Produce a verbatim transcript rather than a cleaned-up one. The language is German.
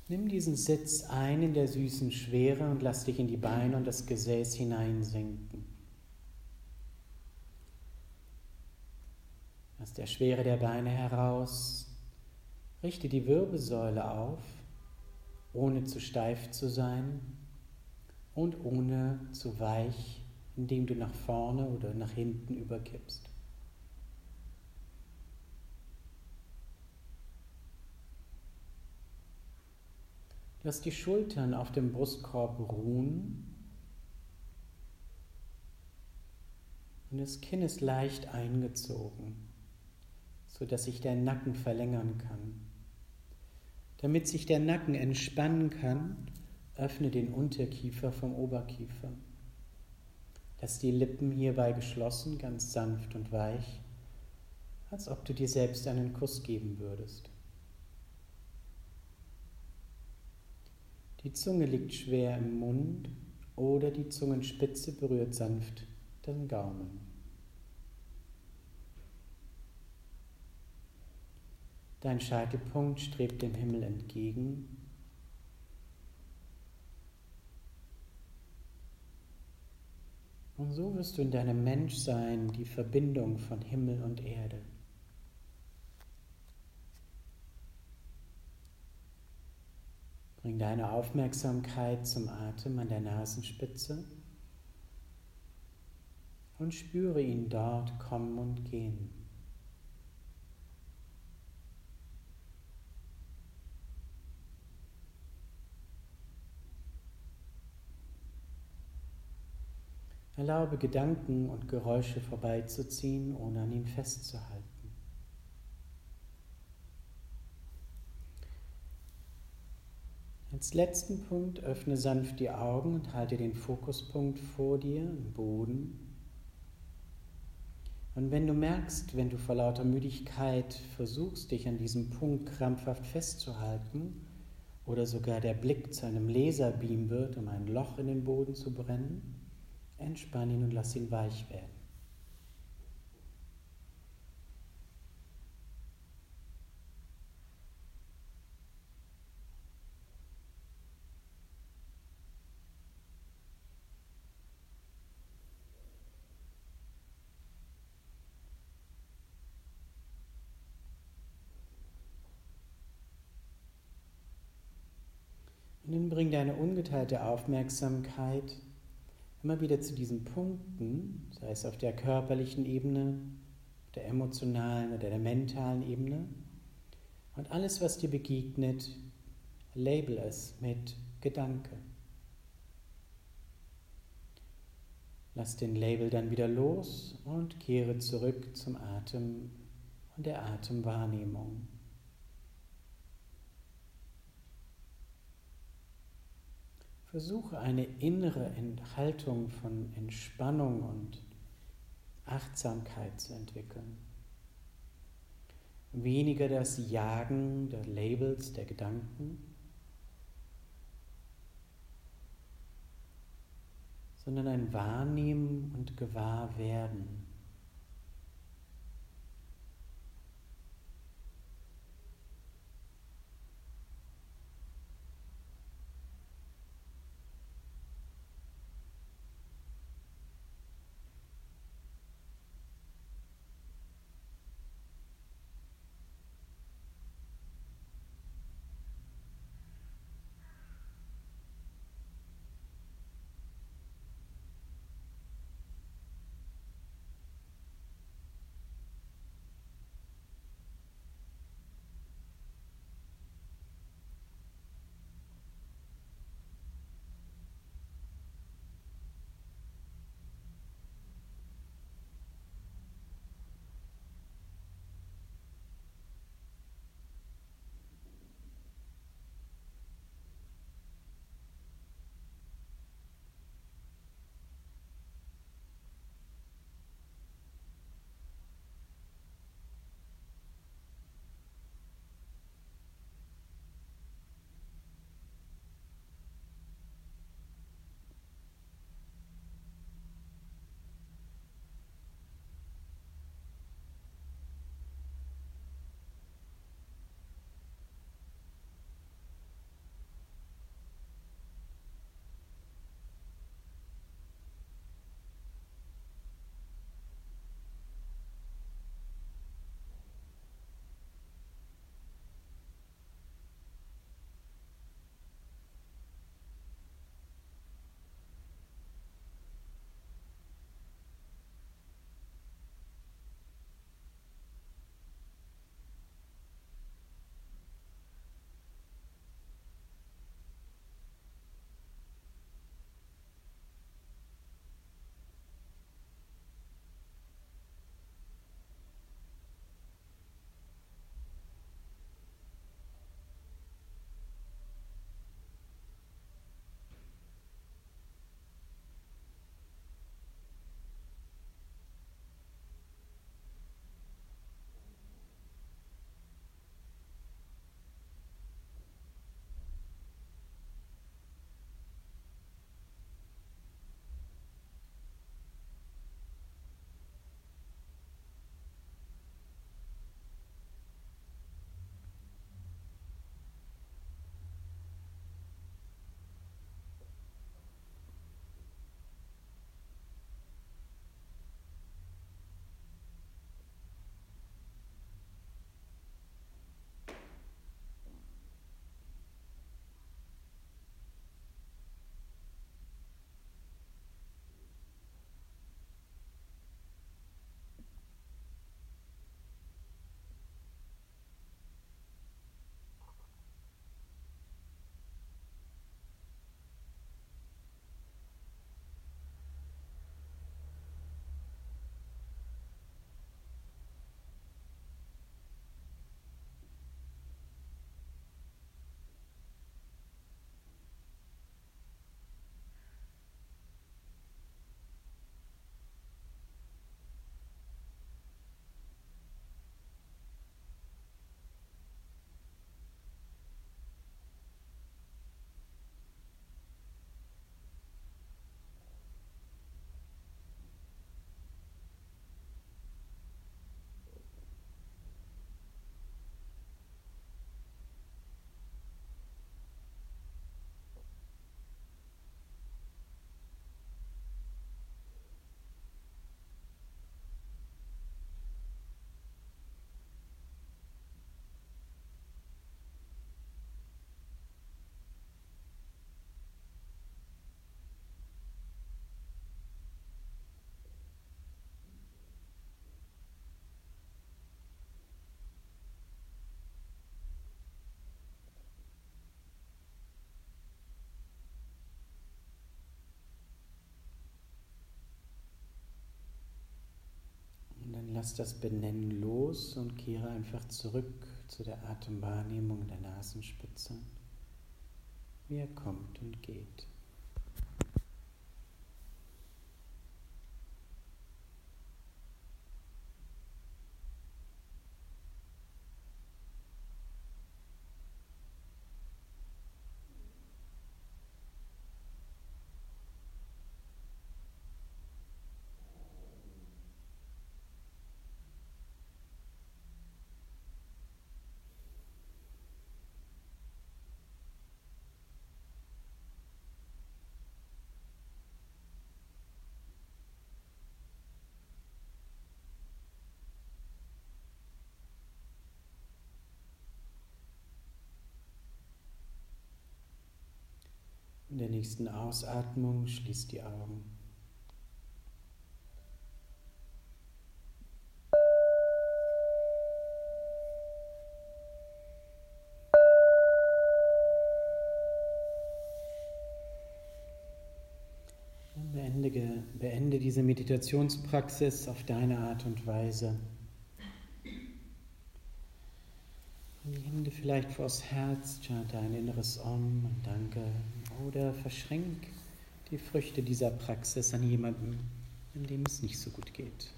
Nimm diesen Sitz ein in der süßen Schwere und lass dich in die Beine und das Gesäß hineinsinken. Aus der Schwere der Beine heraus richte die Wirbelsäule auf, ohne zu steif zu sein und ohne zu weich, indem du nach vorne oder nach hinten überkippst. Lass die Schultern auf dem Brustkorb ruhen und das Kinn ist leicht eingezogen, sodass sich der Nacken verlängern kann. Damit sich der Nacken entspannen kann, öffne den Unterkiefer vom Oberkiefer. Lass die Lippen hierbei geschlossen, ganz sanft und weich, als ob du dir selbst einen Kuss geben würdest. Die Zunge liegt schwer im Mund oder die Zungenspitze berührt sanft den Gaumen. Dein Scheitelpunkt strebt dem Himmel entgegen. Und so wirst du in deinem Menschsein die Verbindung von Himmel und Erde. Bring deine Aufmerksamkeit zum Atem an der Nasenspitze und spüre ihn dort kommen und gehen. Erlaube Gedanken und Geräusche vorbeizuziehen, ohne an ihm festzuhalten. Als letzten Punkt öffne sanft die Augen und halte den Fokuspunkt vor dir im Boden. Und wenn du merkst, wenn du vor lauter Müdigkeit versuchst, dich an diesem Punkt krampfhaft festzuhalten oder sogar der Blick zu einem Laserbeam wird, um ein Loch in den Boden zu brennen, entspann ihn und lass ihn weich werden. Und dann bring deine ungeteilte Aufmerksamkeit immer wieder zu diesen Punkten, sei es auf der körperlichen Ebene, der emotionalen oder der mentalen Ebene. Und alles, was dir begegnet, label es mit Gedanke. Lass den Label dann wieder los und kehre zurück zum Atem und der Atemwahrnehmung. Versuche eine innere Haltung von Entspannung und Achtsamkeit zu entwickeln. Weniger das Jagen der Labels, der Gedanken, sondern ein Wahrnehmen und Gewahrwerden. lass das Benennen los und kehre einfach zurück zu der Atemwahrnehmung der Nasenspitze, wie er kommt und geht. In der nächsten Ausatmung schließ die Augen. Beende, beende diese Meditationspraxis auf deine Art und Weise. Die Hände vielleicht vors Herz, chante ein inneres Om und Danke. Oder verschenk die Früchte dieser Praxis an jemanden, dem es nicht so gut geht.